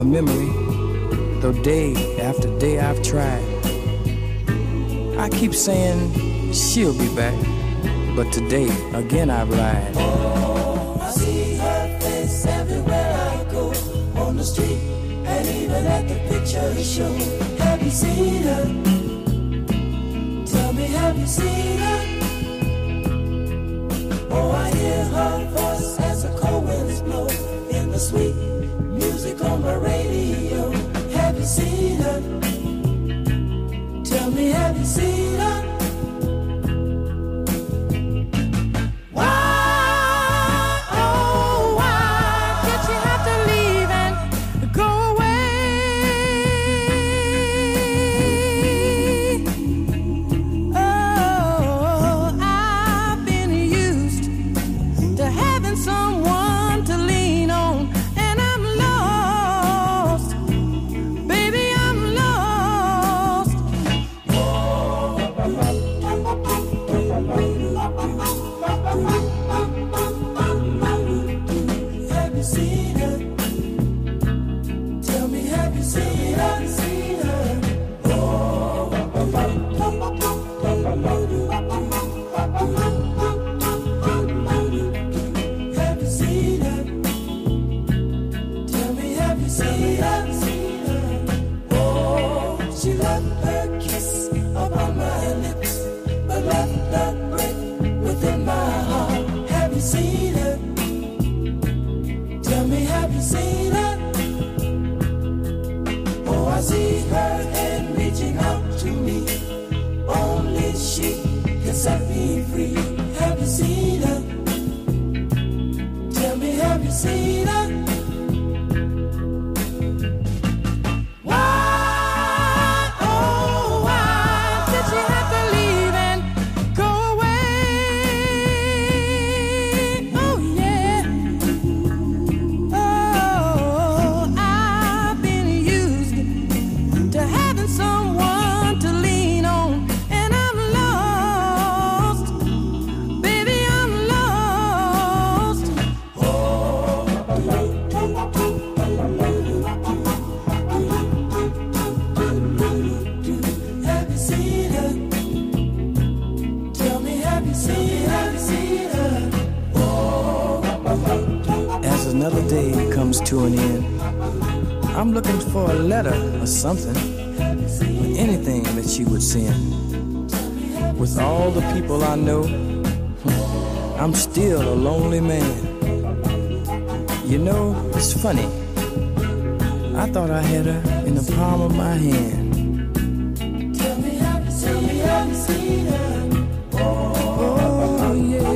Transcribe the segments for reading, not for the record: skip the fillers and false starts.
memory, though day after day I've tried. I keep saying she'll be back, but today again I've lied. Oh, I see her face everywhere I go, on the street and even at the picture show. Have you seen her? Tell me, have you seen her? Oh, I hear her voice as the cold winds blow in the sweet music on my radio. Have you seen her? Tell me, have you seen her? Another day comes to an end. I'm looking for a letter or something, or anything that she would send. With all the people I know, I'm still a lonely man. You know, it's funny. I thought I had her in the palm of my hand. Tell me, have you seen her? Oh, yeah.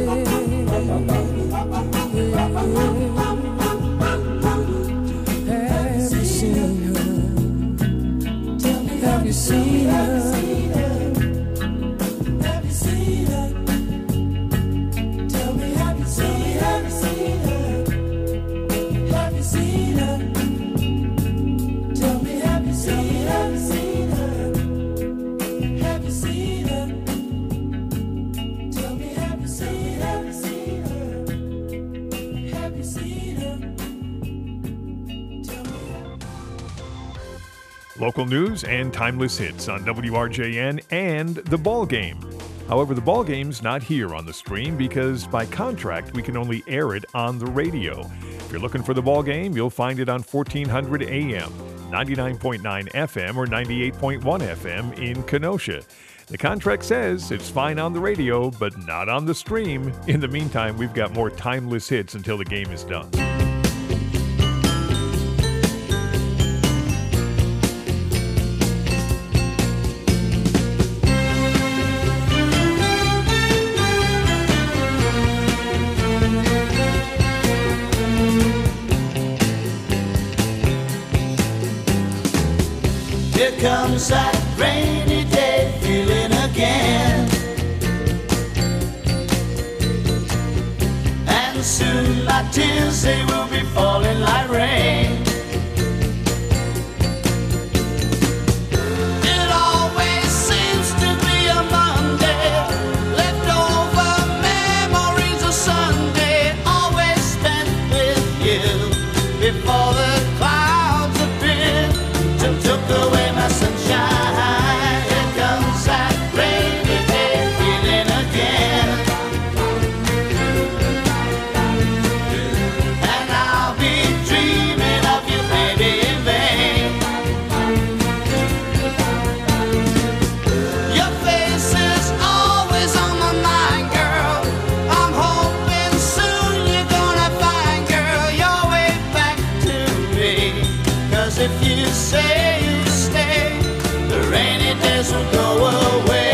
Have you seen her? Have you seen her? Tell me, have you seen her? Have you seen her? Tell me, have you seen her? Have you seen her? Tell me, have you seen her? Have you seen her? Local news and timeless hits on WRJN and The Ball Game. However, The Ball Game's not here on the stream because by contract we can only air it on the radio. If you're looking for The Ball Game, you'll find it on 1400 AM, 99.9 FM, or 98.1 FM in Kenosha. The contract says it's fine on the radio, but not on the stream. In the meantime, we've got more timeless hits until the game is done. Here comes that rainy day feeling again, and soon my tears, they will be falling like rain. It always seems to be a Monday, leftover memories of Sunday, always spent with you before the clouds appear. 'cause if you say you stay, the rainy days will go away.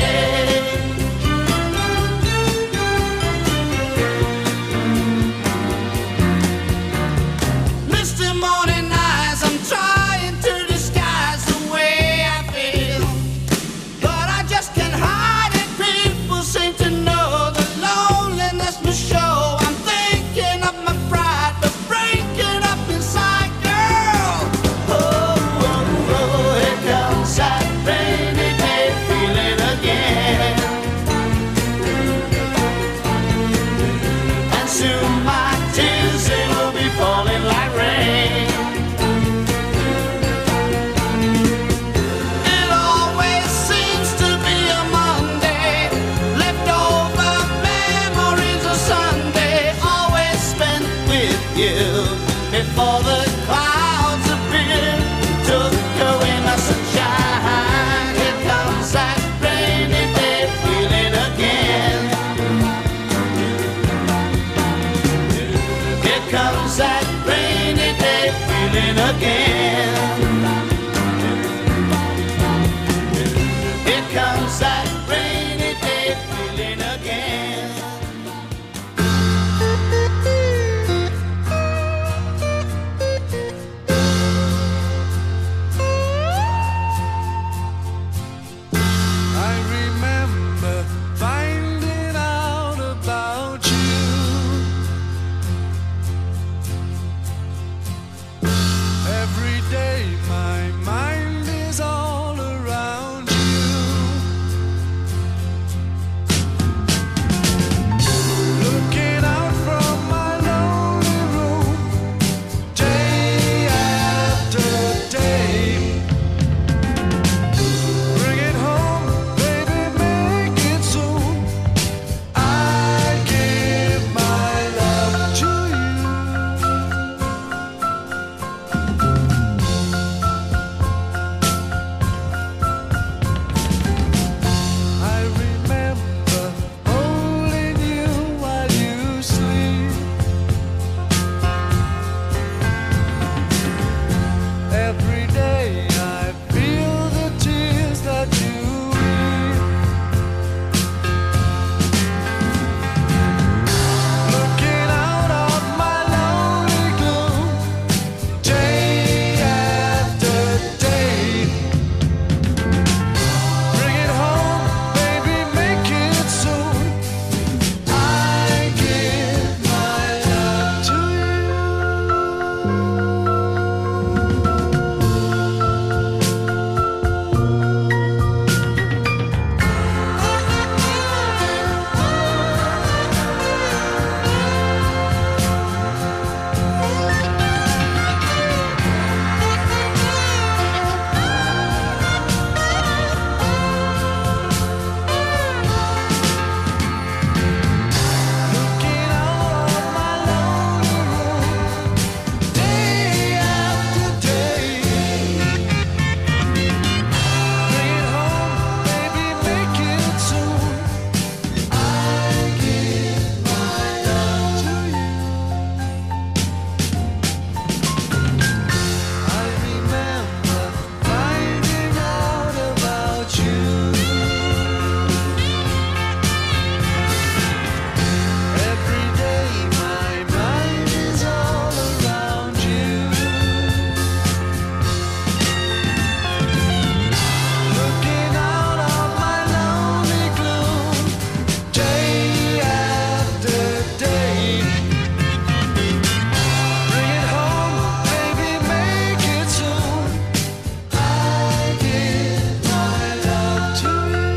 Misty morning eyes, I'm trying to disguise the way I feel, but I just can't hide it. People seem to know the loneliness must show. I'm thinking of my pride, but breaking up inside, girl. Oh, oh, oh, here comes that rainy day feeling again. And soon my tears, they will be falling like rain. It always seems to be a Monday, leftover memories of Sunday, always spent with you before the clouds appear, took away my sunshine. Here comes that rainy day feeling again. Here comes that rainy day feeling again. Here comes that rainy day feeling again. I remember finding out about you. Every day my mind is all around you. Looking out from my lonely room, day after day. Bring it home, baby, make it soon. I give my love to you. I remember holding you while you sleep. Every day I feel the tears that you weep. Looking out of my lonely gloom, day after day. Bring it home, baby, make it soon. I give my love to you. Looking out of my lonely room, day after day. Bring it home, baby, make it soon. I give my love to you. I remember finding out about you. Every day my mind is all around you. Looking out of my lonely gloom, day after day. Bring it home, baby, make it soon. I give my love to you.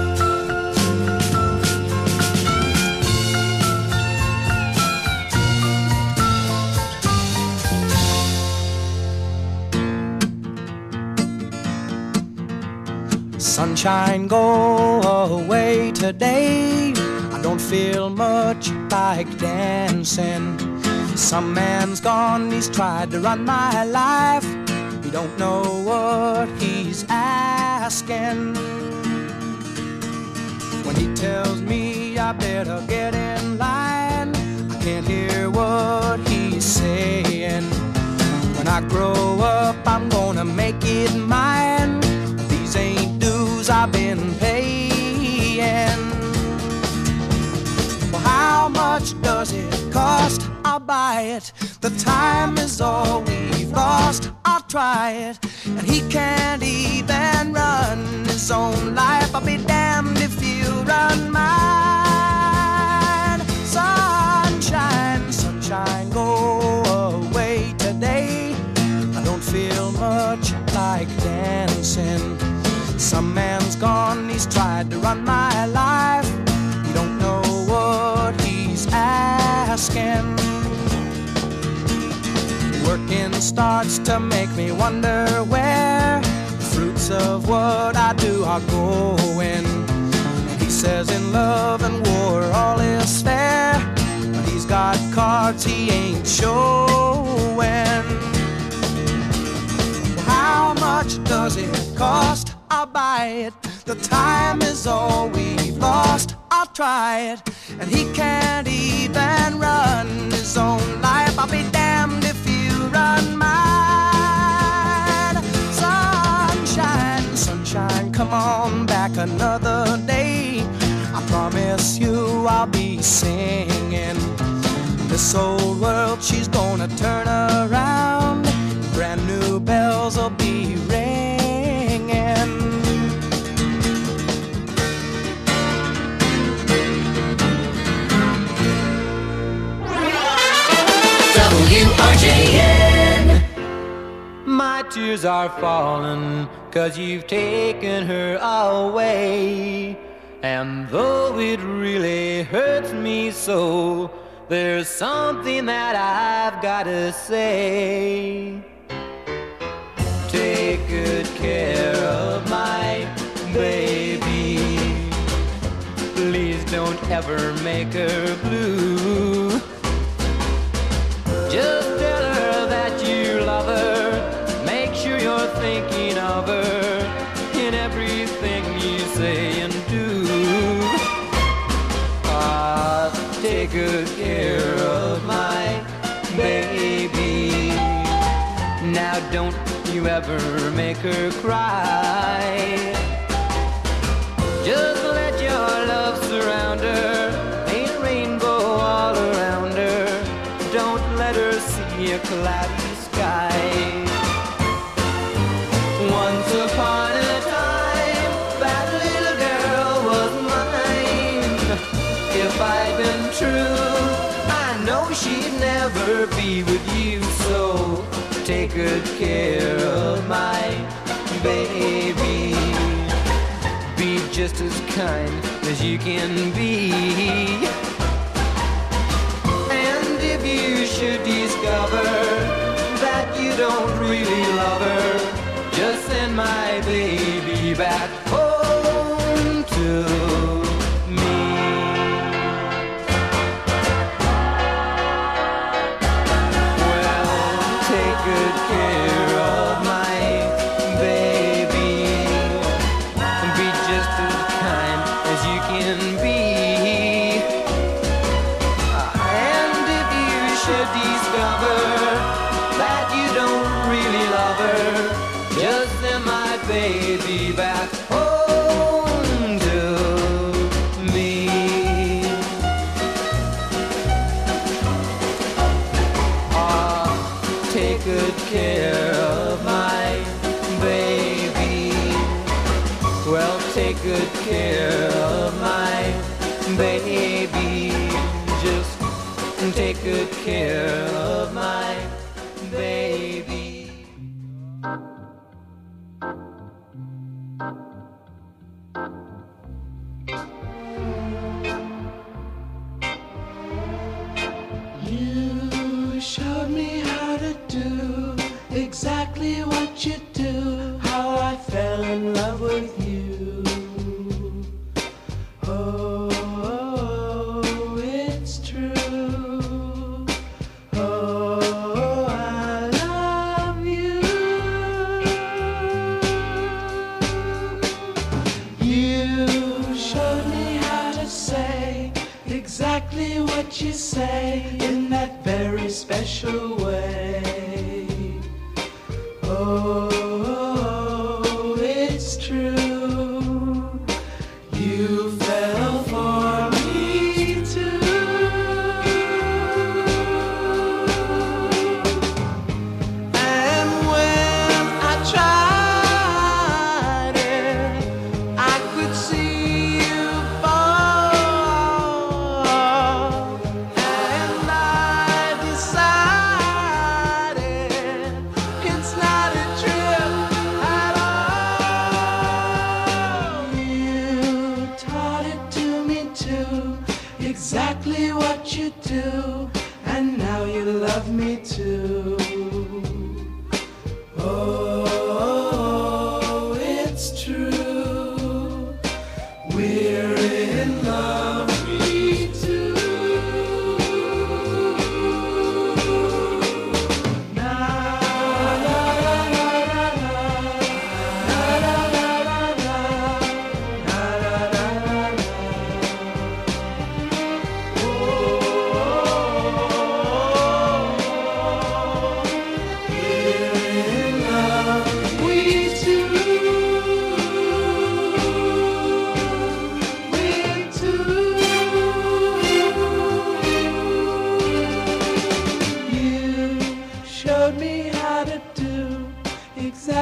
Sunshine, go away today. I don't feel much like dancing. Some man's gone, he's tried to run my life. He don't know what he's asking. When he tells me I better get in line, I can't hear what he's saying. When I grow up, I'm going buy it. The time is all we've lost. I'll try it, and he can't even run his own life. I'll be damned if you run mine. Sunshine, sunshine, go away today. I don't feel much like dancing. Some man's gone, he's tried to run my life. You don't know what he's asking. Working starts to make me wonder where the fruits of what I do are going. He says in love and war all is fair, but he's got cards he ain't showing. How much does it cost? I'll buy it. The time is all we've lost. I'll try it, and he can't even run his own life. I'll be damned if you run mine. Sunshine, sunshine, come on back another day. I promise you I'll be singing. This old world, she's gonna turn around. Brand new bells will be ringing. WRJN. My tears are falling 'cause you've taken her away. And though it really hurts me so, there's something that I've gotta say. Take good care of my baby. Please don't ever make her blue. Just tell her that you love her. Make sure you're thinking of her in everything you say and do. Take good care of my baby. Now don't you ever make her cry. Just let your love surround her. Ain't a rainbow all around her. Don't let her see a cloudy sky. Once upon a time, that little girl was mine. If I'd been true, I know she'd never be with you. So take good care of my baby. Be just as kind as you can be. And if you should discover that you don't really love her, just send my baby back home to me. Well, take good care of my baby. Be just as kind as you can be. And if you should discover that you don't really love her, just send my baby back home to me. Take good care of my baby. Well, take good care of my baby. Just take good care of my baby. You showed me how to do exactly what you do. How I fell in love with you. Oh, it's true. Oh, I love you. You showed me how to say exactly what you say in that very special way. Oh, it's true. You fell for me too.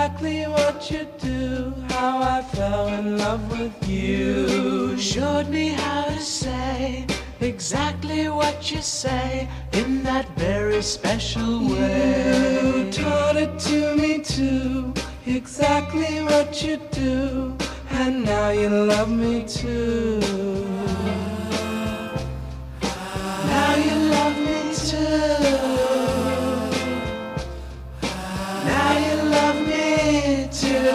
exactly what you do, how I fell in love with you. Showed me how to say exactly what you say in that very special way. You taught it to me too, exactly what you do, and now you love me too. Now you love me too. Now you love me too.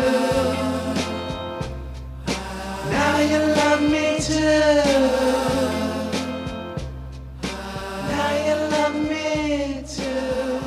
Now you love me too. Now you love me too.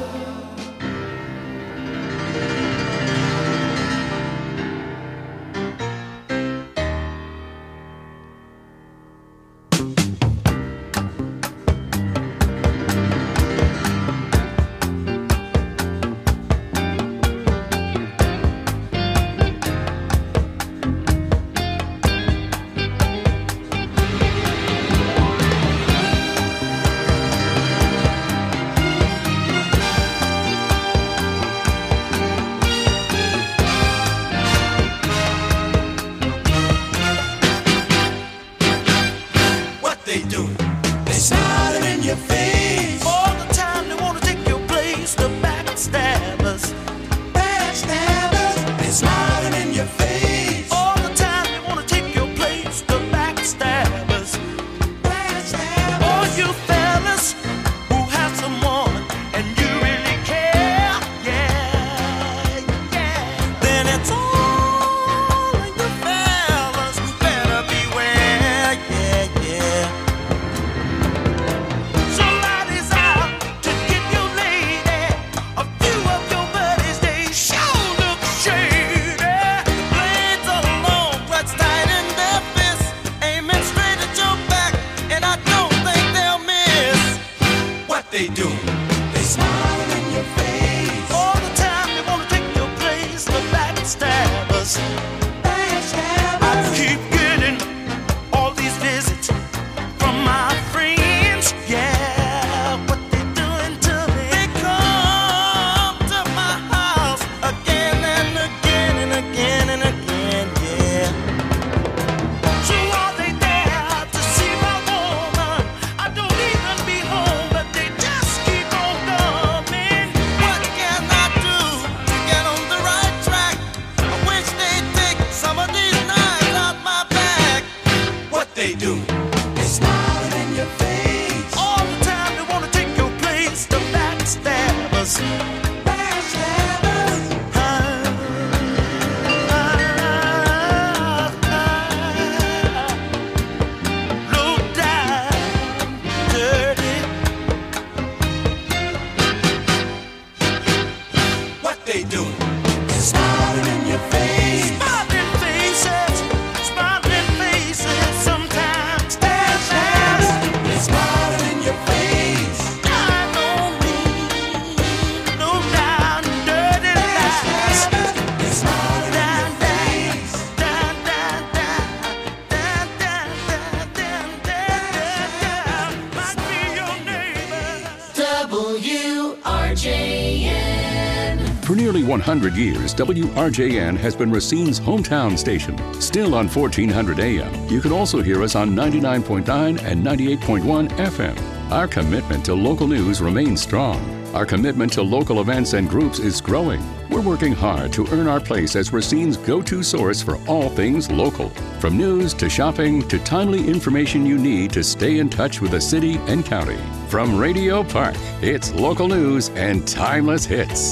For nearly 100 years, WRJN has been Racine's hometown station. Still on 1400 AM, you can also hear us on 99.9 and 98.1 FM. Our commitment to local news remains strong. Our commitment to local events and groups is growing. We're working hard to earn our place as Racine's go-to source for all things local. From news to shopping to timely information you need to stay in touch with the city and county. From Radio Park, it's local news and timeless hits.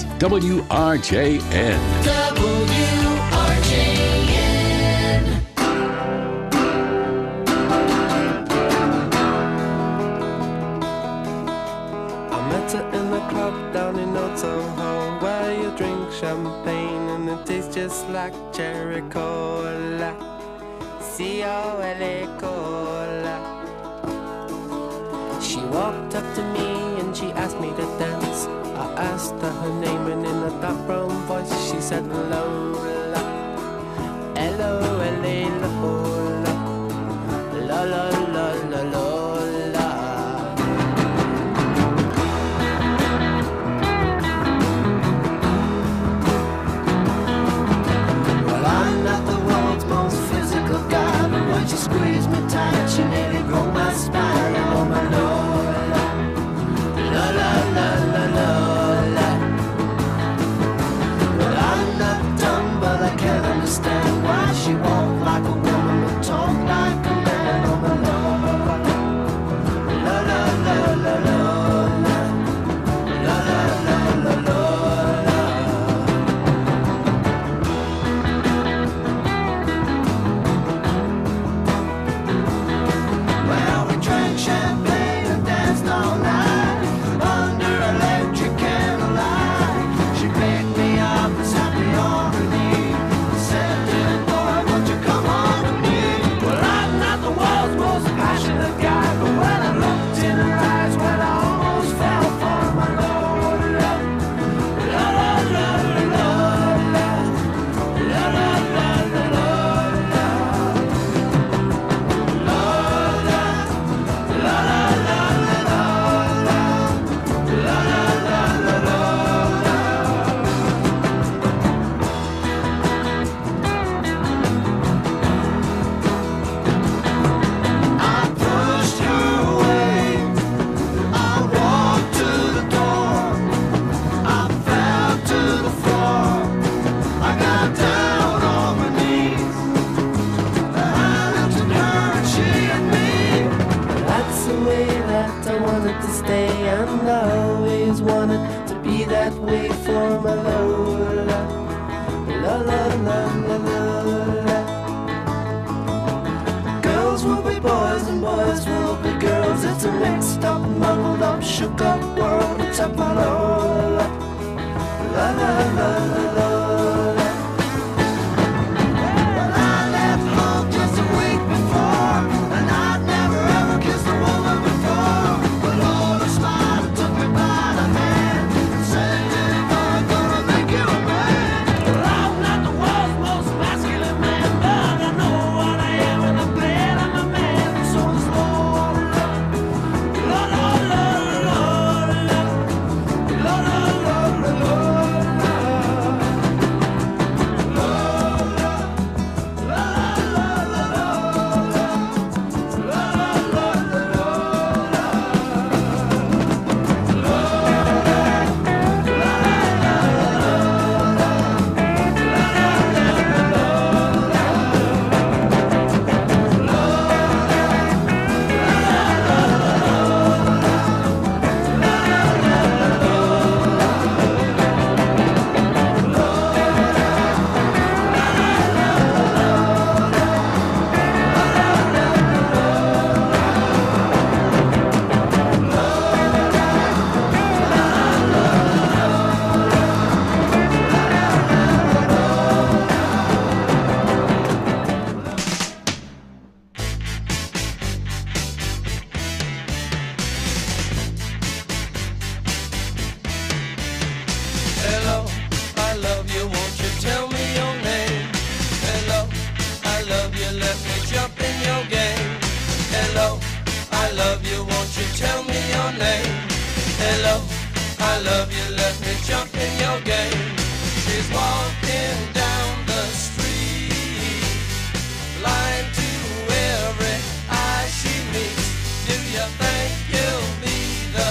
WRJN. I met her in the club down in Old Soho, where you drink champagne and it tastes just like cherry cola. C-O-L-A cola. She walked up to me and she asked me to dance. I asked her her name and in a dark brown voice she said Lola. L-O-L-A Lola. La la la la Lola. shook up world, it's up my Lola. La la la la la. Well, I left home just a week before, and I'd never ever kissed a woman before. But Lord, a smile took me by the hand and said, "Daddy boy, I'm gonna make you a man." Well, I'm not the world's most masculine man, but I know what I am, and I'm glad I'm a man. So it's Lord, Lord, Lord, Lord, Lord, Lord, Lord, Lord, Lord. Hello, I love you, won't you tell me your name? Hello, I love you, let me jump in your game. Hello, I love you, won't you tell me your name? Hello, I love you, let me jump in your game. She's walking down the street, blind to every eye she meets. Do you think you'll be the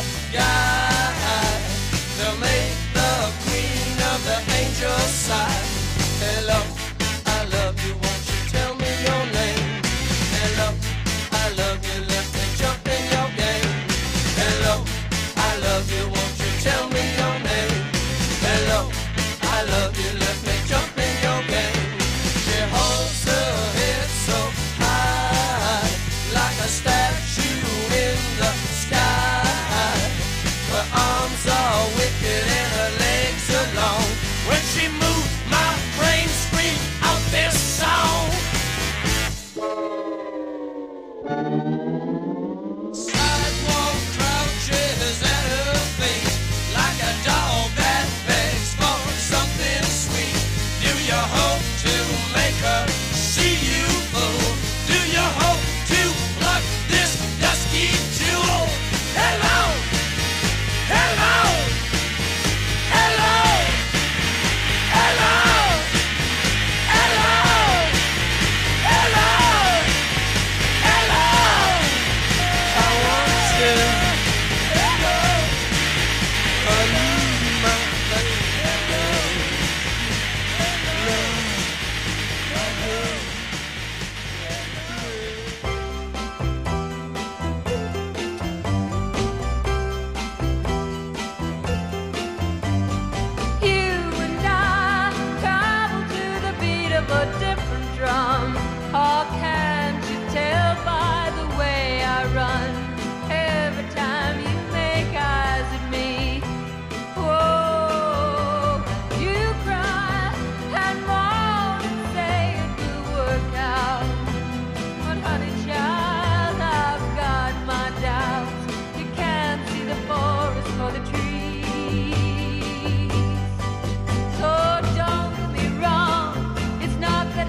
guy to make the queen of the angels sigh? Hello, I love you, won't you tell me your name? Hello, I love you, let me jump in your game. Hello, I love you, won't you tell me your name? Hello, I love you, let me jump in your game. She holds her head so high, like a statue in the sky. Her arms are wicked and her legs are long. When she moves, my brain screams out this song. Sidewalk crouches at her feet, like a dog that begs for something sweet. Do you hope to make her see you, fool? Do you hope to pluck this dusky jewel? Hello, hello, hello, hello, hello, hello, hello. I want you, hello, I need my lady. You and I travel to the beat of a different drum. Or can't you tell by the way I run? Every time you make eyes at me, whoa, you cry and moan and say it will work out. But honey child, I've got my doubts. You can't see the forest for the trees. So don't get me wrong, it's not that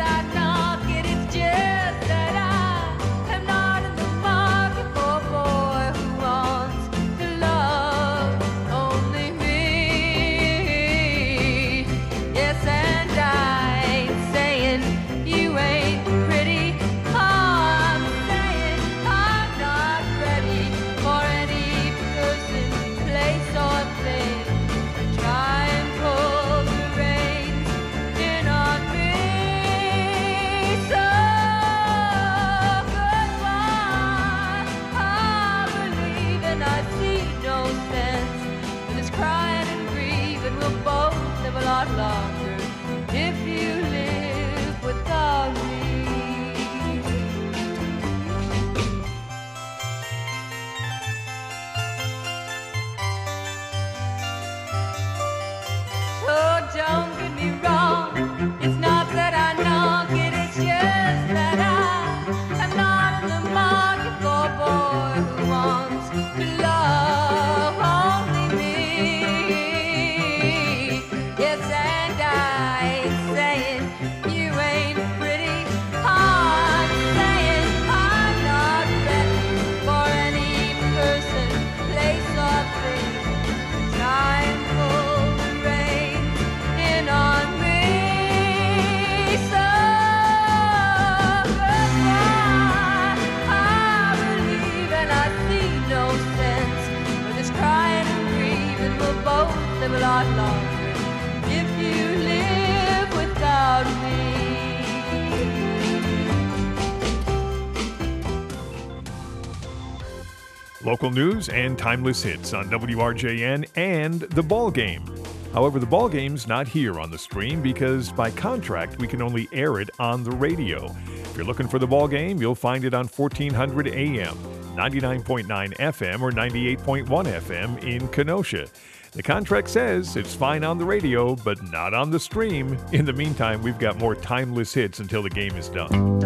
Local news and timeless hits on WRJN and The Ball Game. However, The Ball Game's not here on the stream because by contract we can only air it on the radio. If you're looking for The Ball Game, you'll find it on 1400 AM, 99.9 FM, or 98.1 FM in Kenosha. The contract says it's fine on the radio, but not on the stream. In the meantime, we've got more timeless hits until the game is done.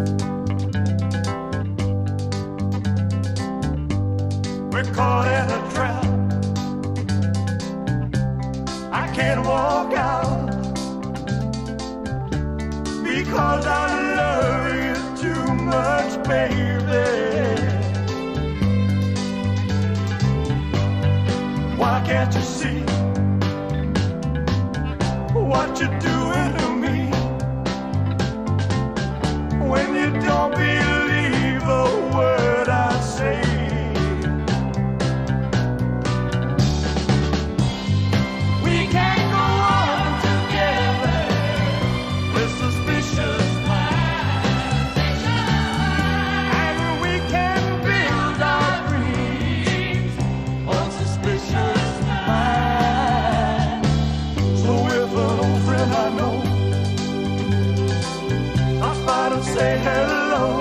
We're caught in a trap. I can't walk out because I love you too much, baby. Why can't you see what you're doing to me when you don't believe a word I say? Say hello.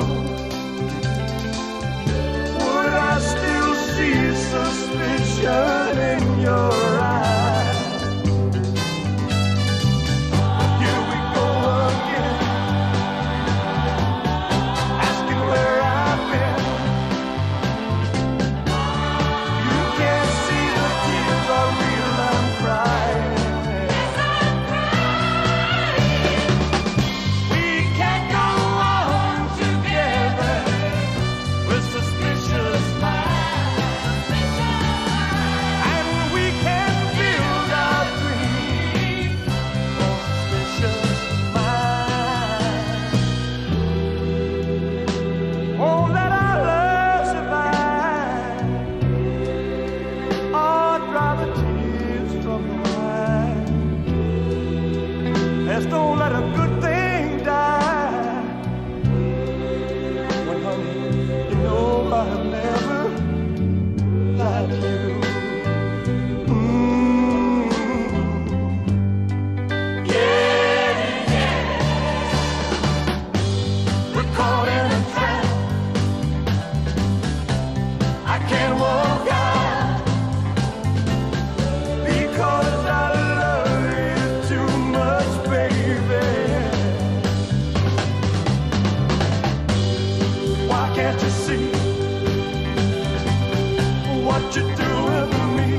Would I still see suspicion in your eyes? Here we go again, asking where I've been. You can't see the tears are real, I'm crying. Don't let a good thing die. When honey, you know I've never lied to you. Yeah, yeah. We're caught in a trap. I can't walk out because I love you too much, baby. Why can't you see what you're doing to me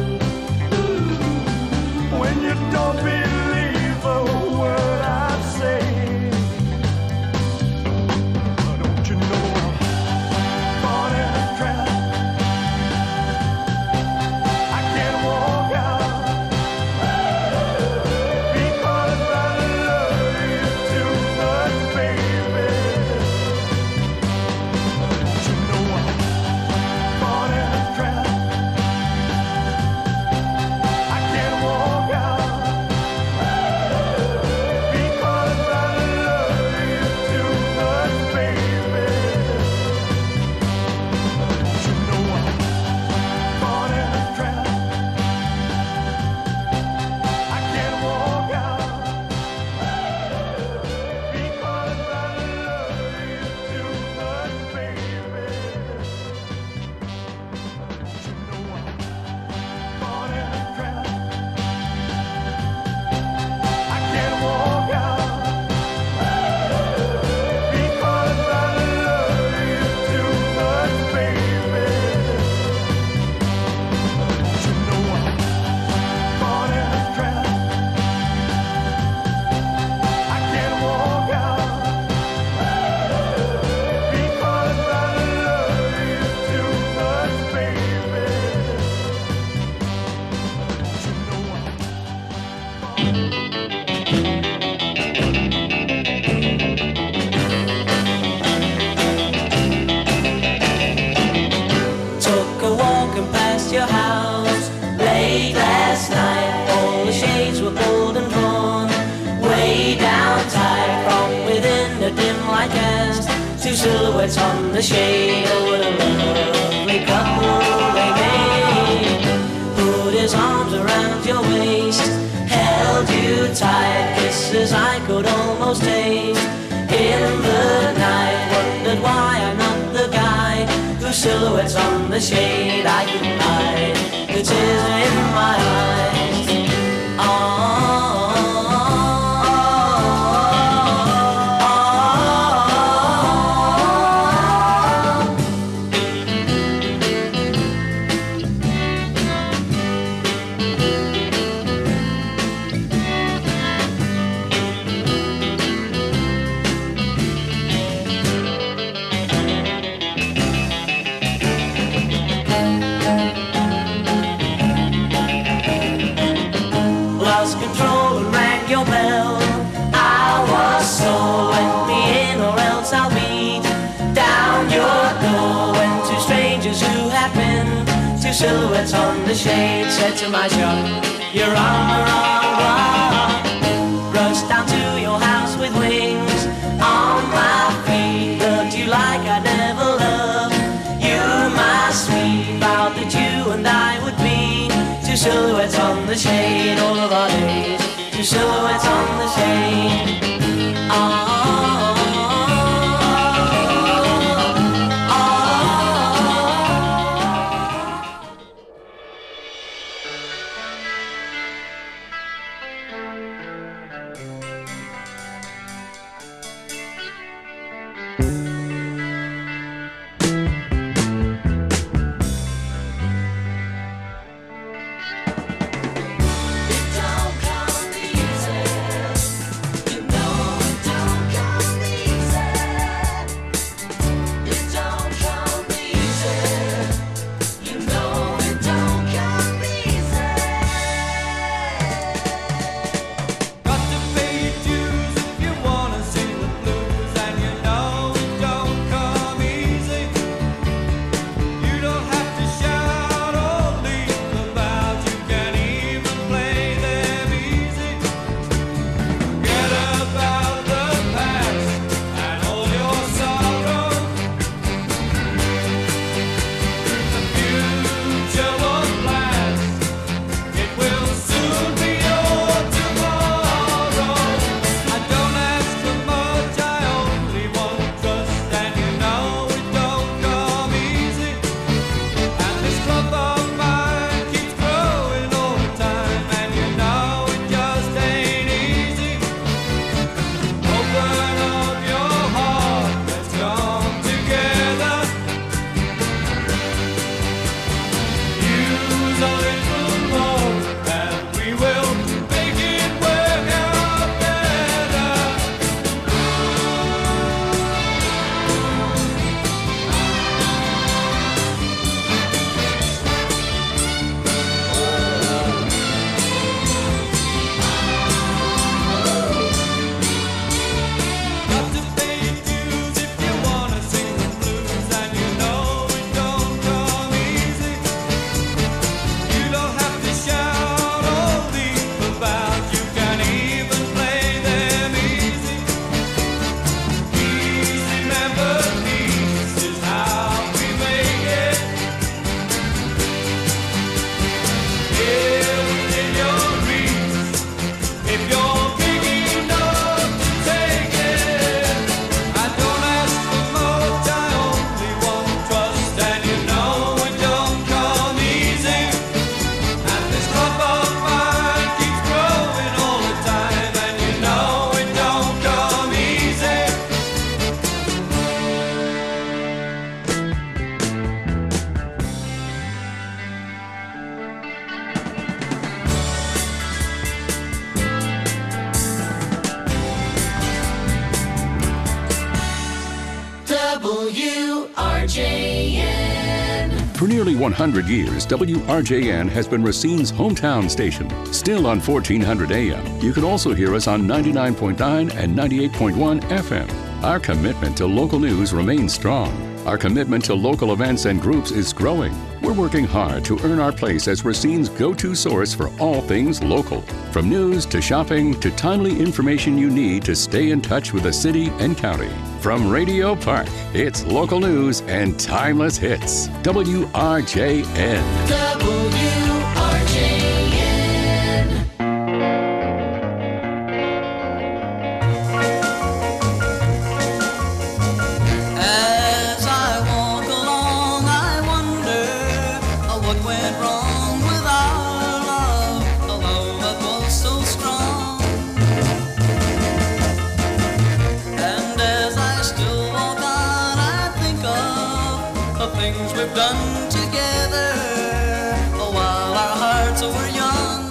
when you don't believe a word I say? Don't you know I'm caught in a trap? I can't walk out because I love you too much, baby. Don't you know I'm caught in a trap? I can't walk out because I love you too much, baby. Don't you know I'm caught in a trap? I can't walk out because I love you too much, baby. Don't you know I'm caught in a trap? I can't walk out because I love you too much, baby. Don't you know I'm caught in a trap? I can't walk out because I love you too much, baby. Don't you know I'm Took a walk and past your house late last night. All the shades were pulled and drawn way down tight. From within the dim light cast two silhouettes on the shade. Oh, what a lovely couple. tight kisses I could almost taste in the night. Wondered why I'm not the guy whose silhouette's on the shade I couldn't hide. The tears in my eyes. Lost control and rang your bell. I was so let me in or else I'll beat down your door. When two strangers who had been two silhouettes on the shade said to my shop, you're on the wrong block. Rushed down to your house with wings on my feet. Loved you like I never loved you, my sweet. Vowed that you and I would be two silhouettes on the shade all of our days. Two silhouettes on the shade. For nearly 100 years, WRJN has been Racine's hometown station. Still on 1400 AM, you can also hear us on 99.9 and 98.1 FM. Our commitment to local news remains strong. Our commitment to local events and groups is growing. We're working hard to earn our place as Racine's go-to source for all things local. From news to shopping to timely information you need to stay in touch with the city and county. From Radio Park, it's local news and timeless hits. WRJN. WRJN. things we've done together while our hearts were young.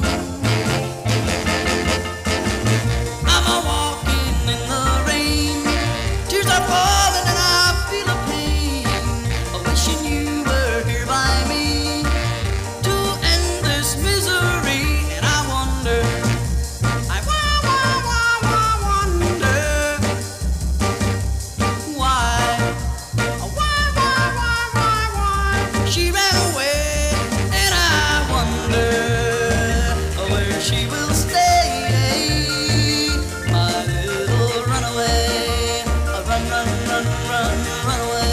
I'm a walking in the rain, tears are falling and I feel a pain, wishing you were here by me to end this misery. And I wonder, I wonder why she ran away, and I wonder where she will stay, my little runaway, run, run, run, run, run away.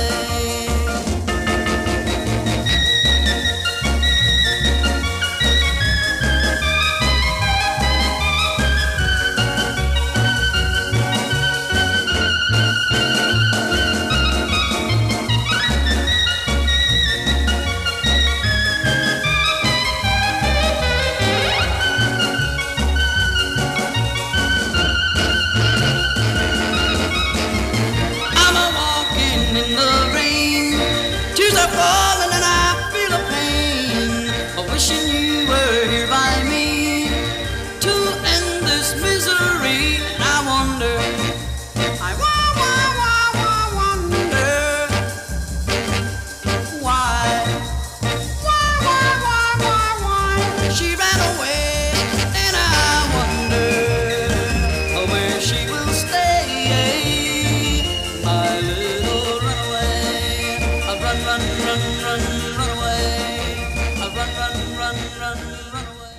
I'm a walking in the rain, tears are falling and I feel a pain, wishing you were here by me to end this misery. And I wonder, I wonder why she ran away, and I wonder where she will stay, my little runaway, run, run, run, run, run away, run, run, run, run, run away.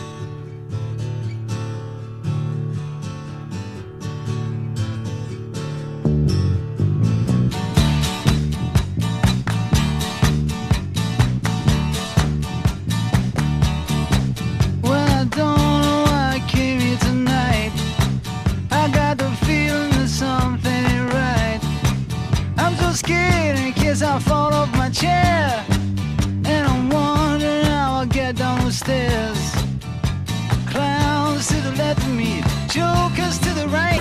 Well, I don't know why I came here tonight. I got the feeling that something ain't right. I'm so scared in case I fall off my chair, and I'm wondering how I'll get down the stairs. Clowns to the left of me, jokers to the right.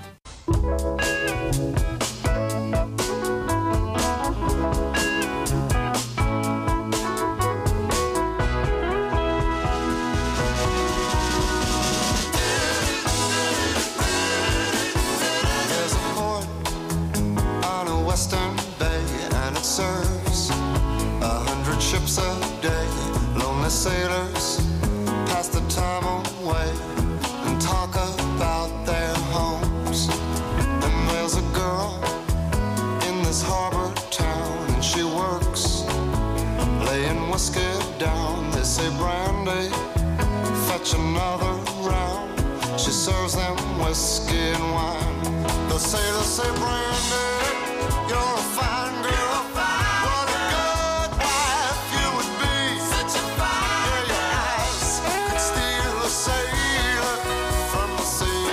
There's a port on a western bay, and it serves 100 ships a day. Lonely sailors pass the time away and talk about their homes. And there's a girl in this harbor town, and she works laying whiskey down. They say, Brandy, fetch another round. She serves them whiskey and wine. The sailors say, Brandy, you're a fine girl. What a good wife you would be. Such a fine. Yeah, your eyes could steal a sailor from the sea.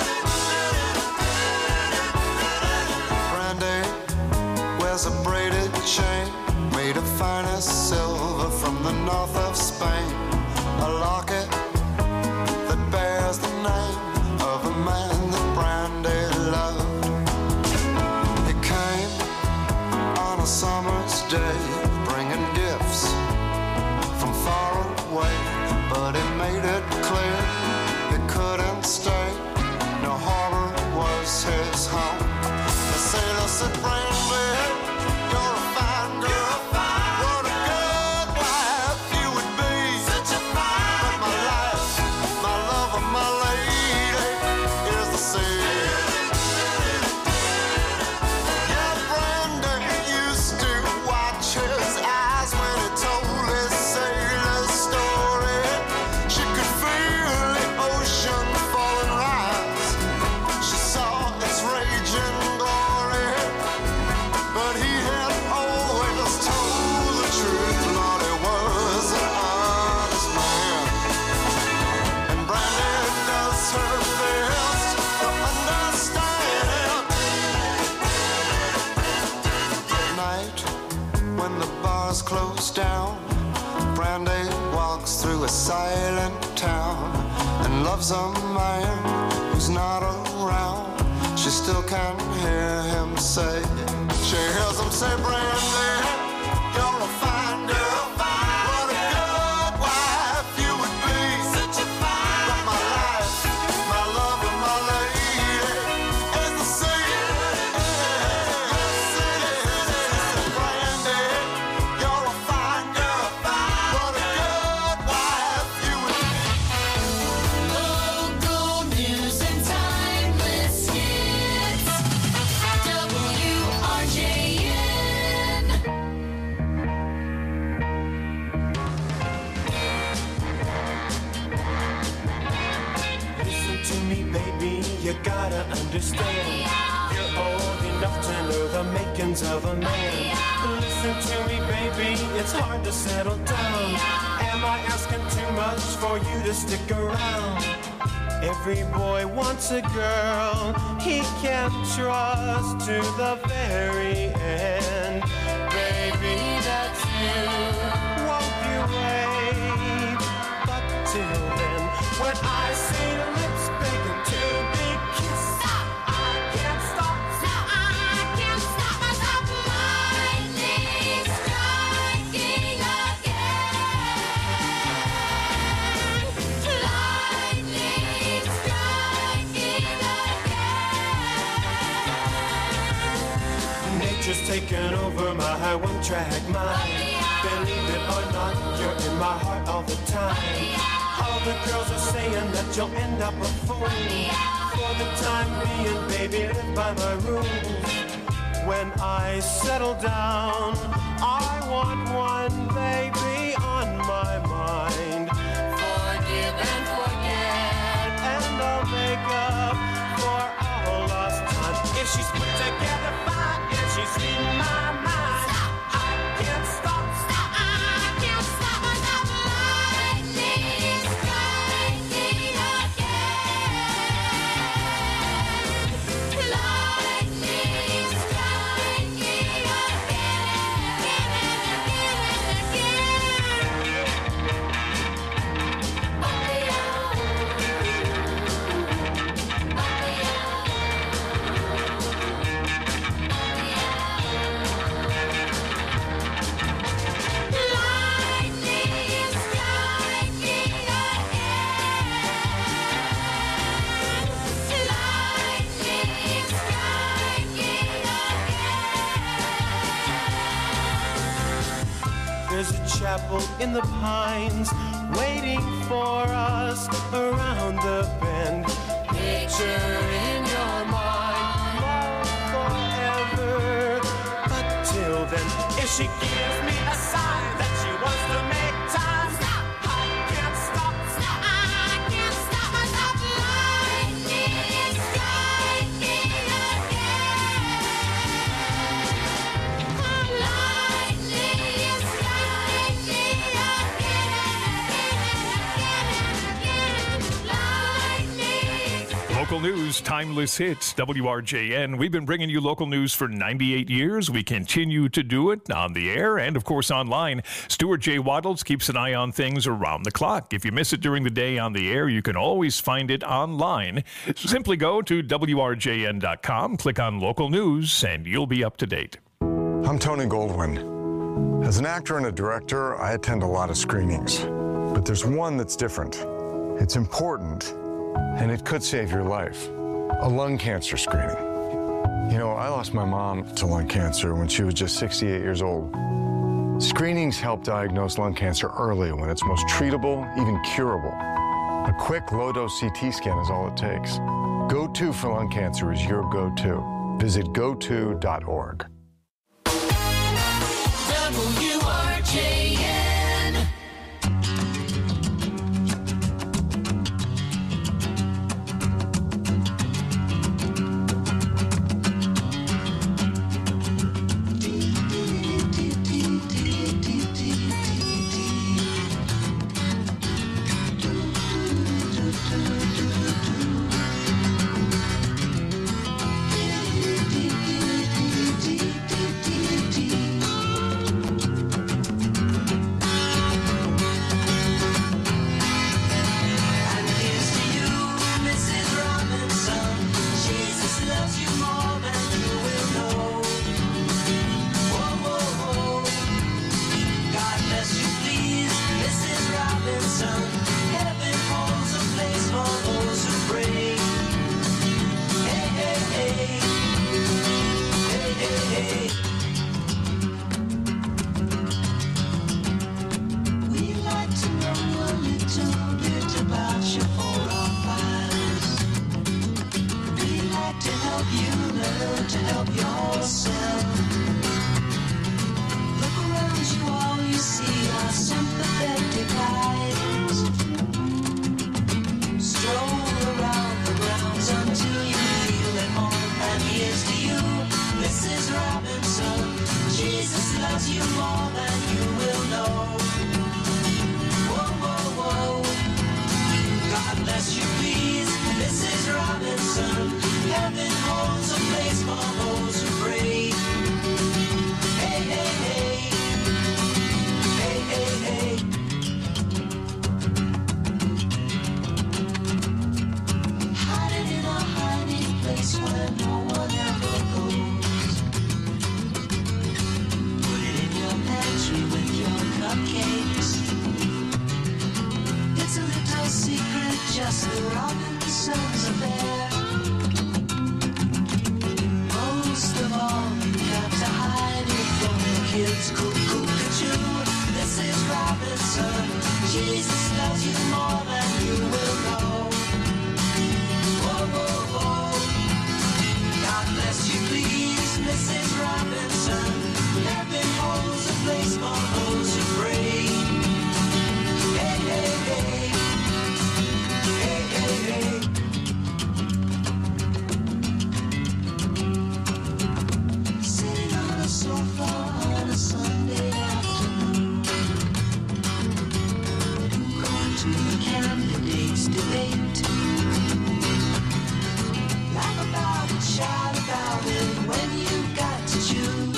Brandy wears a braided chain made of finest silver from the north of Spain. A locket that bears the name of a man that Brandy loved. He came on a summer's day, bringing gifts from far away, but he made it clear he couldn't stay. No harbor was his home. The sailor said, Brandy, you're a fine girl. What a good wife you would be. Such a fine. But my life, my love, and my lady is the sea. Yeah, Brandy used to watch his eyes when he told his sailor story. She could feel the ocean fall and rise. She saw its raging glory, but he had always told the truth. Lord, he was an honest man, and Brandy does her best to understand him. At night, when the bars close down, Brandy walks through a silent town and loves a man who's not around. She still can hear him say, she hears him say, Brandy, oftener the makings of a man. Listen to me, baby, it's hard to settle down. Am I asking too much for you to stick around? Every boy wants a girl he can trust to the very end. Baby, that's you, won't you wait? But till then, when I see your lips begging to be kissed, I can't stop. I can't stop myself. Lightning striking again. Lightning striking again. Nature's taken over my one-track mind. Believe it or not, you're in my heart all the time. All the girls are saying that you'll end up a fool. For the time being, baby, live by my rules. When I settle down, I want one baby on my mind. Forgive and forget, and I'll make up for all lost time. If she's put together fine, and she's in my mind, I can't stop. I can't stop myself. Lightning striking again. Lightning striking There's a chapel in the pines waiting for us around the bend. Picture in your mind, love forever. But till then, if she gives me a sign that she wants to make time, I can't stop. I can't stop myself. Lightning striking again. Lightning striking again. Lightning. Local news, timeless hits, WRJN. We've been bringing you local news for 98 years. We continue to do it on the air and, of course, online. Stuart J. Waddles keeps an eye on things around the clock. If you miss it during the day on the air, you can always find it online. Simply go to WRJN.com, click on local news, and you'll be up to date. I'm Tony Goldwyn. As an actor and a director, I attend a lot of screenings. But there's one that's different. It's important, and it could save your life. A lung cancer screening. You know, I lost my mom to lung cancer when she was just 68 years old. Screenings help diagnose lung cancer early when it's most treatable, even curable. A quick low-dose CT scan is all it takes. Go-To for lung cancer is your go-to. Visit goto.org. WRJN. Stroll around the grounds until you feel at home. And here's to you. tells you more than you will know. Whoa, whoa, whoa. God bless you, please, Mrs. Robinson. Heaven holds a place for those who pray. Hey, hey, hey. Hey, hey, hey. Hiding in a hiding place where no one ever goes. Put it in your pantry with your cupcakes. It's a little secret, just the Robinsons affair. Most of all, you have to hide it from the kids. Cuckoo-cuckoo, Mrs. Robinson. Jesus loves you more than you will know. Whoa, whoa, whoa. God bless you, please, Mrs. Robinson. Heaven holds a place for those who pray. Hey, hey, hey. Hey, hey, hey. Sitting on a sofa on a Sunday afternoon, going to the candidates' debate. Laugh about it, shout about it when you got to choose.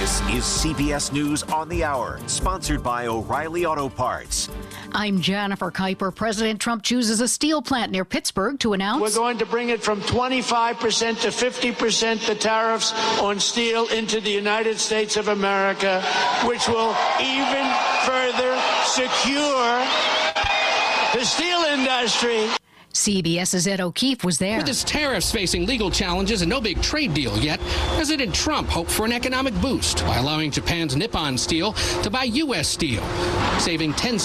This is CBS News on the Hour, sponsored by O'Reilly Auto Parts. I'm Jennifer Kuiper. President Trump chooses a steel plant near Pittsburgh to announce we're going to bring it from 25% to 50% the tariffs on steel into the United States of America, which will even further secure the steel industry. CBS's Ed O'Keefe was there. With his tariffs facing legal challenges and no big trade deal yet, President Trump hoped for an economic boost by allowing Japan's Nippon Steel to buy U.S. steel, saving tens